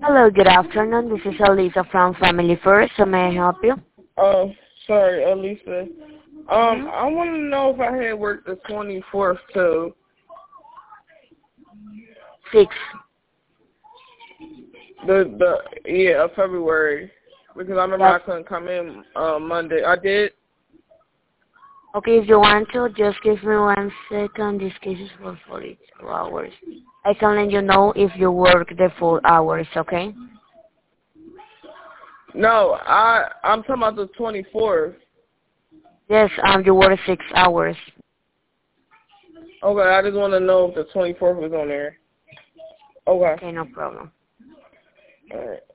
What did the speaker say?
Hello, good afternoon. This is Elisa from Family First. So may I help you? Oh, sorry, Elisa. Mm-hmm. I want to know if I had worked the 24th too. 6. Of February, because I remember Yes. I couldn't come in Monday. I did. Okay, if you want to, just give me 1 second. This case is for 42 hours. I can let you know if you work the full hours, okay? No, I'm talking about the 24th. Yes, you work 6 hours. Okay, I just want to know if the 24th was on there. Okay. Okay, no problem. All right.